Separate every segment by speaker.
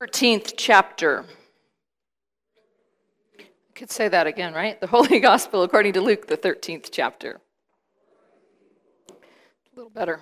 Speaker 1: 13th chapter. I could say that again, right? The Holy Gospel according to Luke, the 13th chapter. A little better.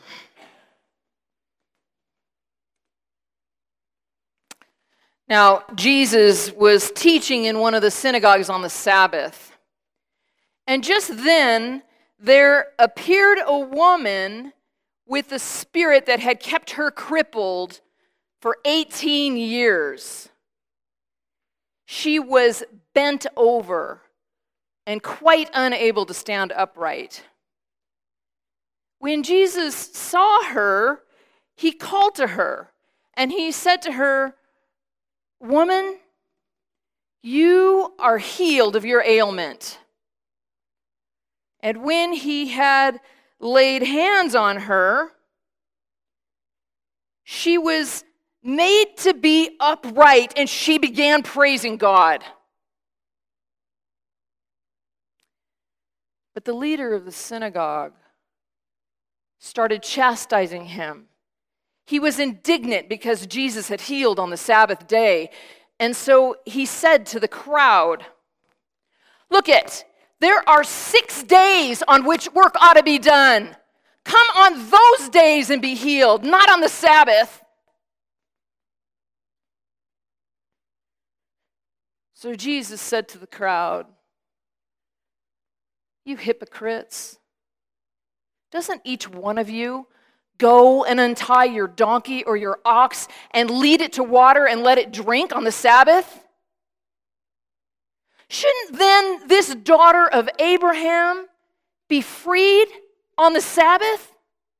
Speaker 1: Now, Jesus was teaching in one of the synagogues on the Sabbath. And just then, there appeared a woman with a spirit that had kept her crippled for 18 years. She was bent over and quite unable to stand upright. When Jesus saw her, he called to her, and he said to her, "Woman, you are healed of your ailment." And when he had laid hands on her, she was made to be upright, and she began praising God. But the leader of the synagogue started chastising him. He was indignant because Jesus had healed on the Sabbath day. And so he said to the crowd, "Look it, there are 6 days on which work ought to be done. Come on those days and be healed, not on the Sabbath." So Jesus said to the crowd, "You hypocrites, doesn't each one of you go and untie your donkey or your ox and lead it to water and let it drink on the Sabbath? Shouldn't then this daughter of Abraham be freed on the Sabbath?"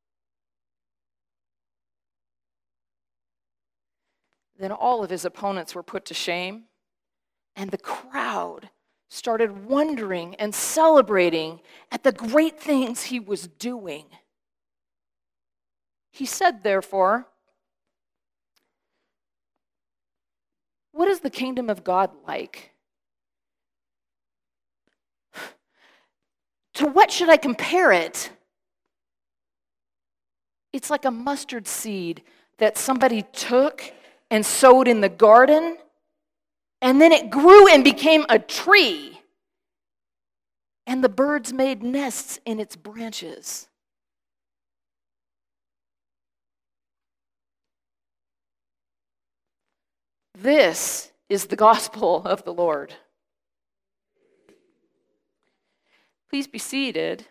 Speaker 1: Then all of his opponents were put to shame, and the crowd started wondering and celebrating at the great things he was doing. He said, therefore, "What is the kingdom of God like? To what should I compare it? It's like a mustard seed that somebody took and sowed in the garden, and then it grew and became a tree, and the birds made nests in its branches." This is the gospel of the Lord. Please be seated.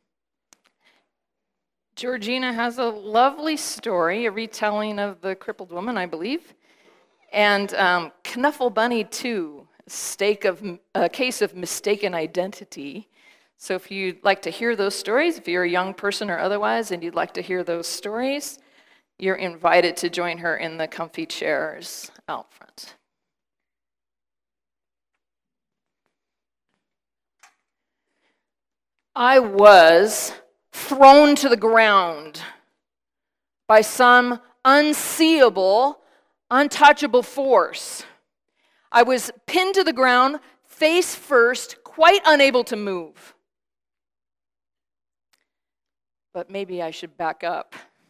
Speaker 1: Georgina has a lovely story, a retelling of the crippled woman, I believe. And Knuffle Bunny 2, a case of mistaken identity. So if you'd like to hear those stories, if you're a young person or otherwise, and you'd like to hear those stories, you're invited to join her in the comfy chairs out front. I was thrown to the ground by some unseeable, untouchable force. I was pinned to the ground, face first, quite unable to move. But maybe I should back up.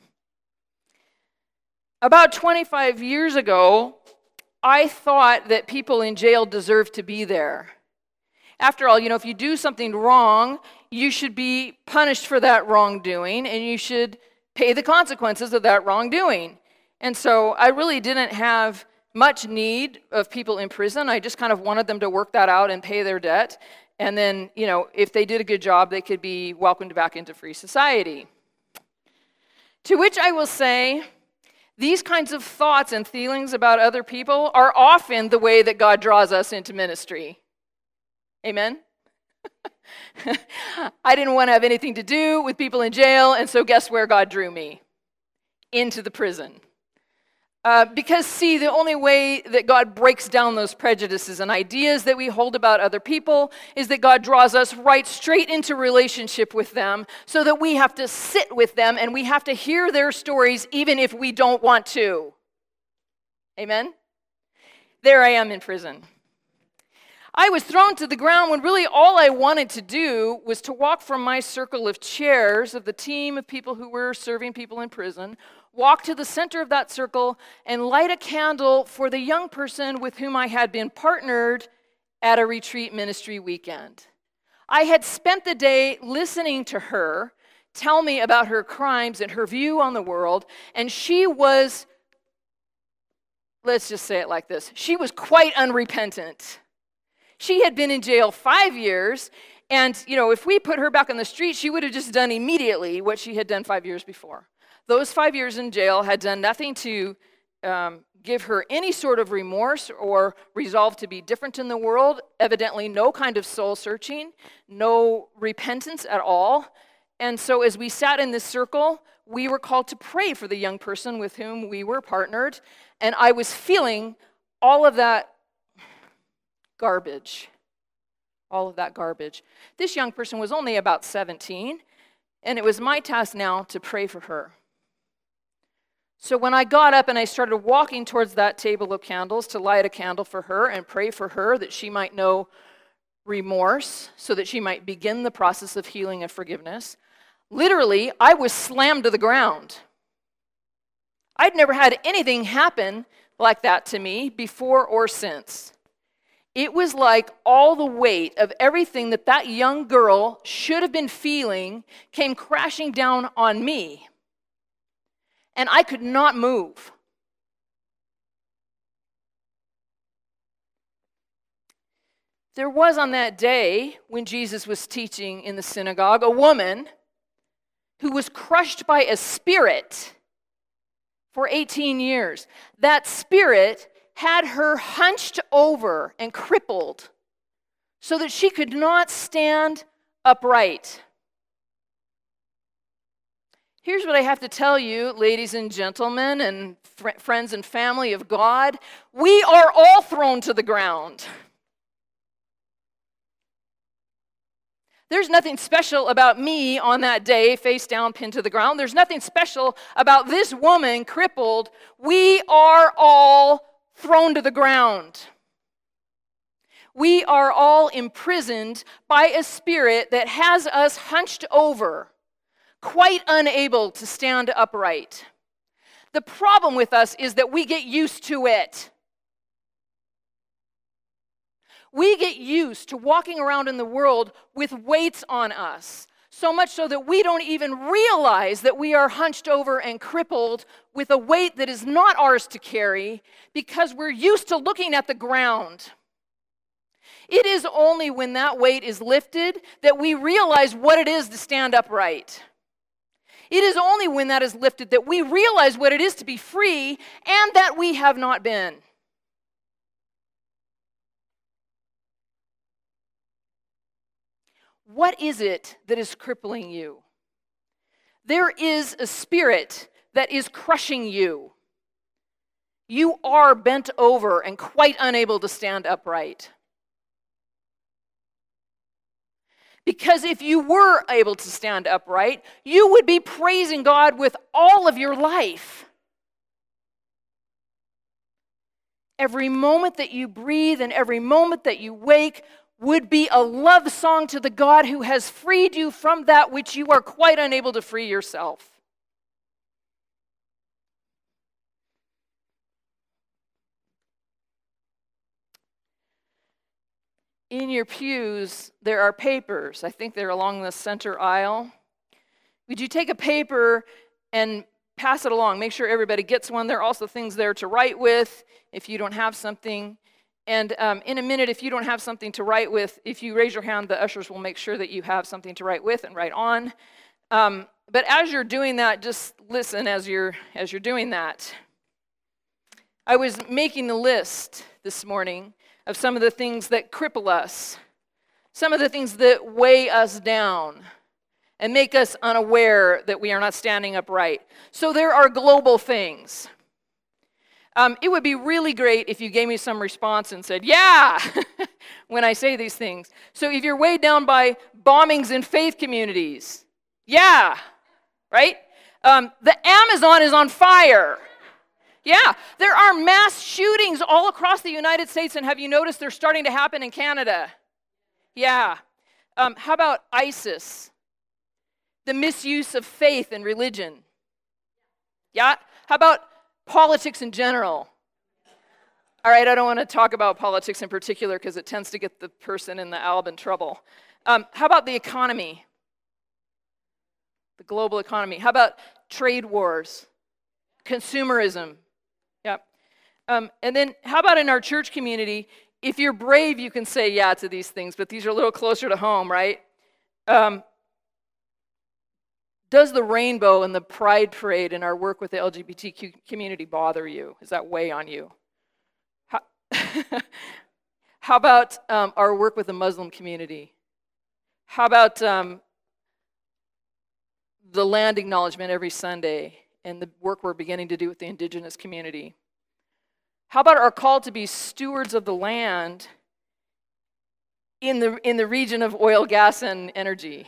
Speaker 1: About 25 years ago, I thought that people in jail deserved to be there. After all, if you do something wrong, you should be punished for that wrongdoing, and you should pay the consequences of that wrongdoing. And so I really didn't have much need of people in prison. I just kind of wanted them to work that out and pay their debt. And then, if they did a good job, they could be welcomed back into free society. To which I will say, these kinds of thoughts and feelings about other people are often the way that God draws us into ministry. Amen? I didn't want to have anything to do with people in jail, and so guess where God drew me? Into the prison. Because, see, the only way that God breaks down those prejudices and ideas that we hold about other people is that God draws us right straight into relationship with them, so that we have to sit with them and we have to hear their stories even if we don't want to. Amen? There I am in prison. I was thrown to the ground when really all I wanted to do was to walk from my circle of chairs of the team of people who were serving people in prison, walk to the center of that circle, and light a candle for the young person with whom I had been partnered at a retreat ministry weekend. I had spent the day listening to her tell me about her crimes and her view on the world, and she was, let's just say it like this, she was quite unrepentant. She had been in jail 5 years, and if we put her back on the street, she would have just done immediately what she had done 5 years before. Those 5 years in jail had done nothing to give her any sort of remorse or resolve to be different in the world. Evidently, no kind of soul searching, no repentance at all. And so as we sat in this circle, we were called to pray for the young person with whom we were partnered. And I was feeling all of that garbage. All of that garbage. This young person was only about 17, and it was my task now to pray for her. So when I got up and I started walking towards that table of candles to light a candle for her and pray for her that she might know remorse, so that she might begin the process of healing and forgiveness, literally, I was slammed to the ground. I'd never had anything happen like that to me before or since. It was like all the weight of everything that young girl should have been feeling came crashing down on me. And I could not move. There was on that day when Jesus was teaching in the synagogue a woman who was crushed by a spirit for 18 years. That spirit had her hunched over and crippled so that she could not stand upright. Here's what I have to tell you, ladies and gentlemen and friends and family of God. We are all thrown to the ground. There's nothing special about me on that day, face down, pinned to the ground. There's nothing special about this woman crippled. We are all thrown to the ground. We are all imprisoned by a spirit that has us hunched over, quite unable to stand upright. The problem with us is that we get used to it. We get used to walking around in the world with weights on us, so much so that we don't even realize that we are hunched over and crippled with a weight that is not ours to carry because we're used to looking at the ground. It is only when that weight is lifted that we realize what it is to stand upright. It is only when that is lifted that we realize what it is to be free and that we have not been. What is it that is crippling you? There is a spirit that is crushing you. You are bent over and quite unable to stand upright. Because if you were able to stand upright, you would be praising God with all of your life. Every moment that you breathe and every moment that you wake would be a love song to the God who has freed you from that which you are quite unable to free yourself. In your pews, there are papers. I think they're along the center aisle. Would you take a paper and pass it along? Make sure everybody gets one. There are also things there to write with if you don't have something. And in a minute, if you don't have something to write with, if you raise your hand, the ushers will make sure that you have something to write with and write on. But as you're doing that, just listen as you're doing that. I was making the list this morning of some of the things that cripple us, some of the things that weigh us down and make us unaware that we are not standing upright. So there are global things. It would be really great if you gave me some response and said, yeah, when I say these things. So if you're weighed down by bombings in faith communities, yeah, right? The Amazon is on fire. Yeah, there are mass shootings all across the United States, and have you noticed they're starting to happen in Canada? Yeah. How about ISIS? The misuse of faith and religion. Yeah? How about politics in general? All right, I don't want to talk about politics in particular because it tends to get the person in the alb in trouble. How about the economy? The global economy. How about trade wars? Consumerism? Yep. And then how about in our church community? If you're brave, you can say yeah to these things, but these are a little closer to home, right? Does the rainbow and the pride parade and our work with the LGBTQ community bother you? Does that weigh on you? How about our work with the Muslim community? How about the land acknowledgement every Sunday and the work we're beginning to do with the indigenous community? How about our call to be stewards of the land in the region of oil, gas, and energy?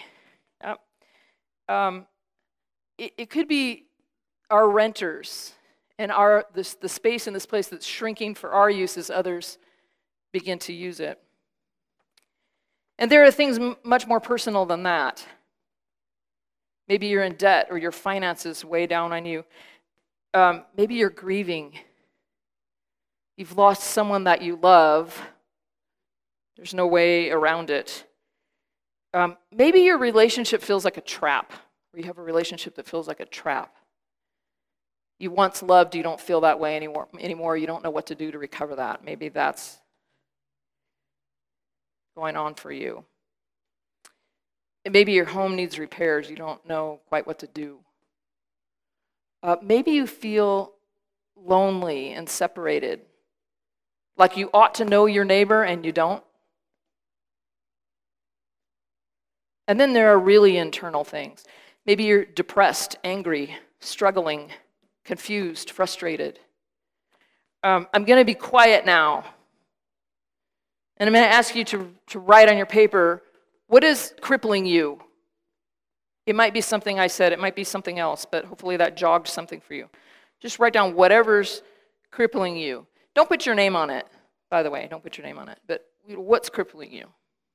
Speaker 1: It could be our renters and the space in this place that's shrinking for our use as others begin to use it. And there are things much more personal than that. Maybe you're in debt or your finances weigh down on you. Maybe you're grieving. You've lost someone that you love. There's no way around it. Maybe your relationship feels like a trap, or you have a relationship that feels like a trap. You once loved, you don't feel that way anymore. You don't know what to do to recover that. Maybe that's going on for you. And maybe your home needs repairs. You don't know quite what to do. Maybe you feel lonely and separated, like you ought to know your neighbor and you don't. And then there are really internal things. Maybe you're depressed, angry, struggling, confused, frustrated. I'm going to be quiet now. And I'm going to ask you to write on your paper, what is crippling you? It might be something I said, it might be something else, but hopefully that jogged something for you. Just write down whatever's crippling you. Don't put your name on it, by the way, don't put your name on it, but what's crippling you?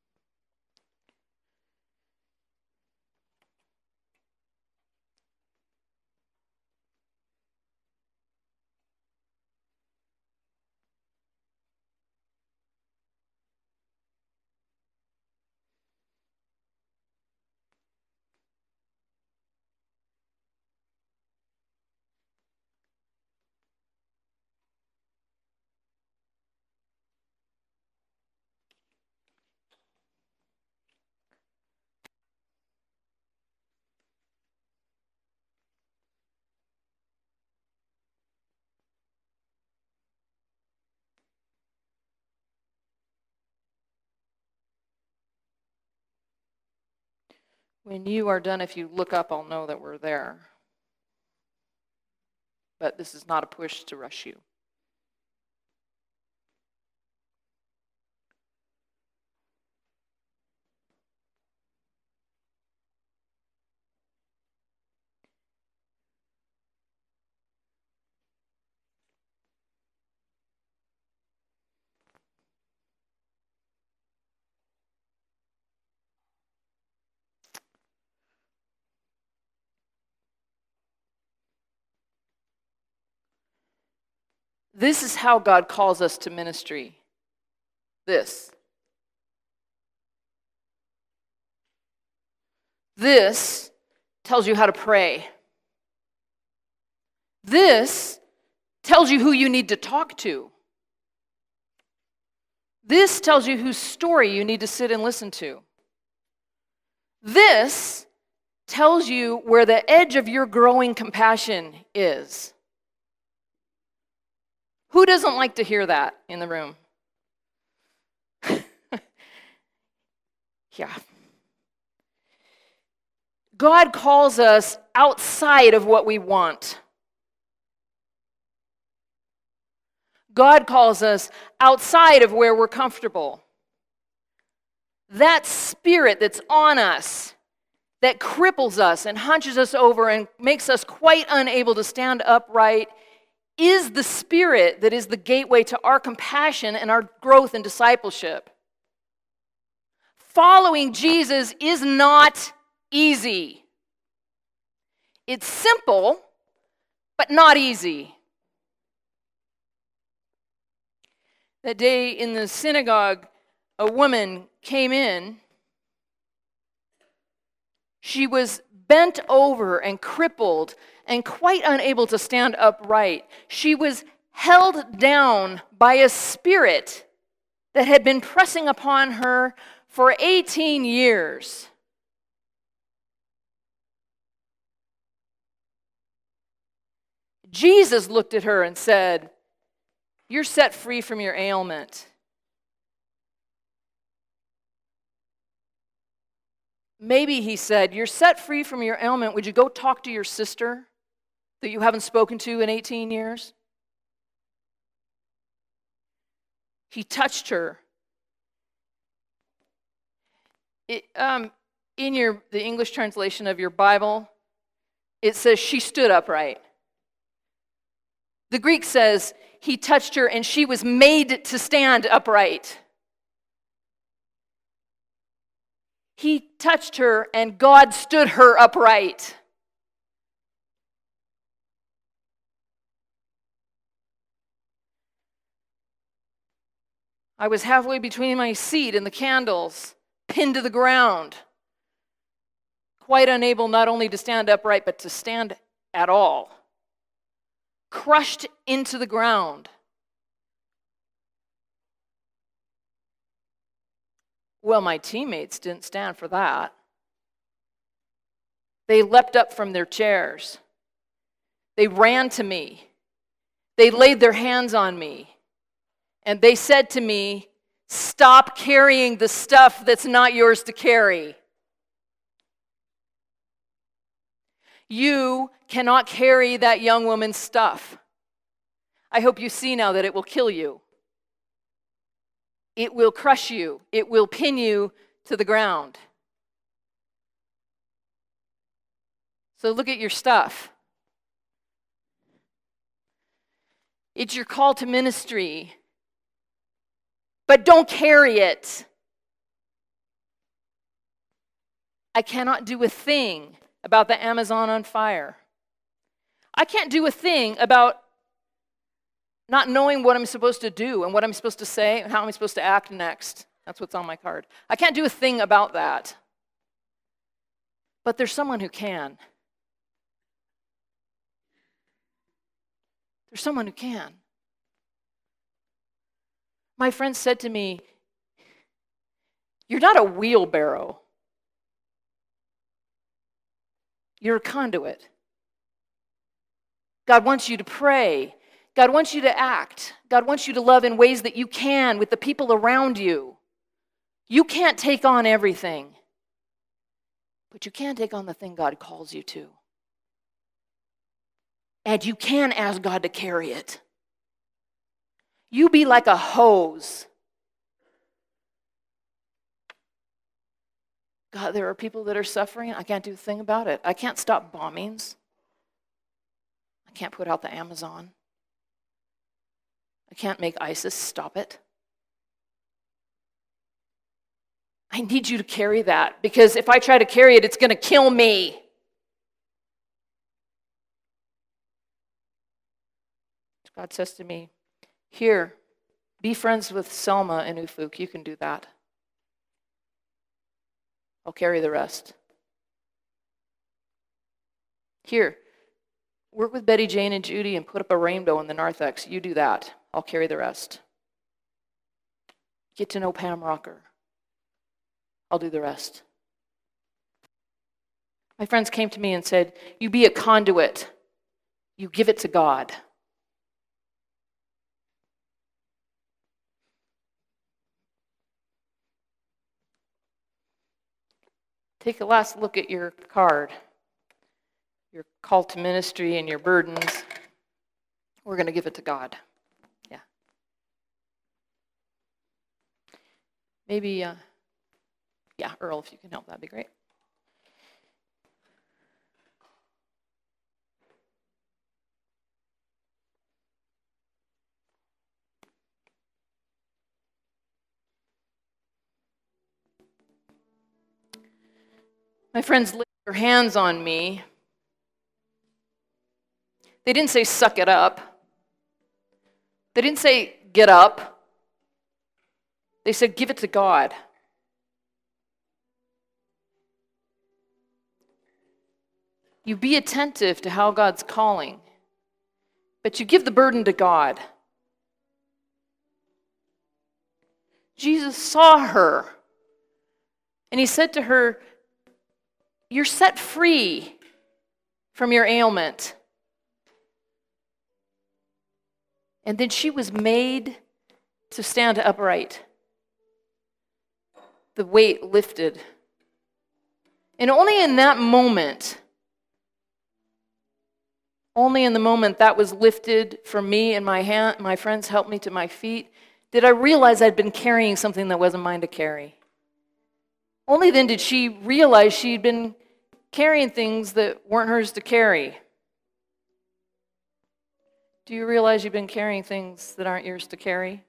Speaker 1: When you are done, if you look up, I'll know that we're there. But this is not a push to rush you. This is how God calls us to ministry. This. This tells you how to pray. This tells you who you need to talk to. This tells you whose story you need to sit and listen to. This tells you where the edge of your growing compassion is. Who doesn't like to hear that in the room? Yeah. God calls us outside of what we want. God calls us outside of where we're comfortable. That spirit that's on us, that cripples us and hunches us over and makes us quite unable to stand upright, is the spirit that is the gateway to our compassion and our growth in discipleship. Following Jesus is not easy. It's simple, but not easy. That day in the synagogue, a woman came in. She was bent over and crippled and quite unable to stand upright. She was held down by a spirit that had been pressing upon her for 18 years. Jesus looked at her and said, "You're set free from your ailment." Maybe he said, "You're set free from your ailment. Would you go talk to your sister that you haven't spoken to in 18 years? He touched her. In the English translation of your Bible, it says she stood upright. The Greek says he touched her and she was made to stand upright. He touched her and God stood her upright. I was halfway between my seat and the candles, pinned to the ground, quite unable not only to stand upright, but to stand at all. Crushed into the ground. Well, my teammates didn't stand for that. They leapt up from their chairs. They ran to me. They laid their hands on me. And they said to me, "Stop carrying the stuff that's not yours to carry. You cannot carry that young woman's stuff. I hope you see now that it will kill you. It will crush you. It will pin you to the ground. So look at your stuff. It's your call to ministry. But don't carry it. I cannot do a thing about the Amazon on fire. I can't do a thing about not knowing what I'm supposed to do and what I'm supposed to say and how I'm supposed to act next. That's what's on my card. I can't do a thing about that. But there's someone who can. There's someone who can. My friend said to me, "You're not a wheelbarrow. You're a conduit. God wants you to pray. God wants you to act. God wants you to love in ways that you can with the people around you. You can't take on everything, but you can take on the thing God calls you to. And you can ask God to carry it. You be like a hose." God, there are people that are suffering. I can't do a thing about it. I can't stop bombings. I can't put out the Amazon. I can't make ISIS stop it. I need you to carry that, because if I try to carry it, it's going to kill me. God says to me, "Here, be friends with Selma and Ufuk. You can do that. I'll carry the rest. Here, work with Betty Jane and Judy and put up a rainbow in the narthex. You do that. I'll carry the rest. Get to know Pam Rocker. I'll do the rest." My friends came to me and said, "You be a conduit. You give it to God." Take a last look at your card, your call to ministry and your burdens. We're going to give it to God. Yeah. Maybe, Earl, if you can help, that'd be great. My friends laid their hands on me. They didn't say, suck it up. They didn't say, get up. They said, give it to God. You be attentive to how God's calling, but you give the burden to God. Jesus saw her, and he said to her, you're set free from your ailment. And then she was made to stand upright. The weight lifted. And only in that moment, that was lifted from me and my friends helped me to my feet, did I realize I'd been carrying something that wasn't mine to carry. Only then did she realize she'd been carrying things that weren't hers to carry. Do you realize you've been carrying things that aren't yours to carry?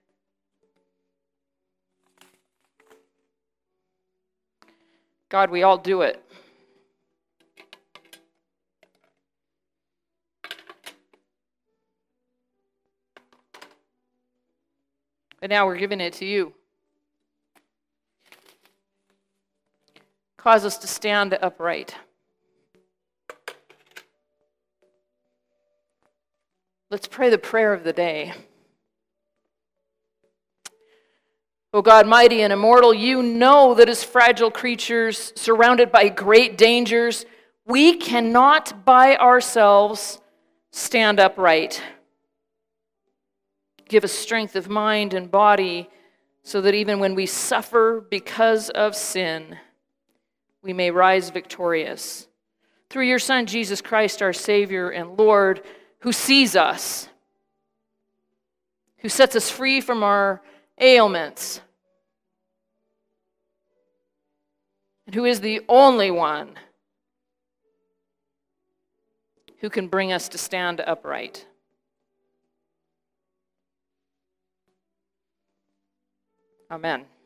Speaker 1: God, we all do it. But now we're giving it to you. Cause us to stand upright. Let's pray the prayer of the day. O God, mighty and immortal, you know that as fragile creatures surrounded by great dangers, we cannot by ourselves stand upright. Give us strength of mind and body so that even when we suffer because of sin, we may rise victorious. Through your Son, Jesus Christ, our Savior and Lord, who sees us, who sets us free from our ailments, and who is the only one who can bring us to stand upright. Amen.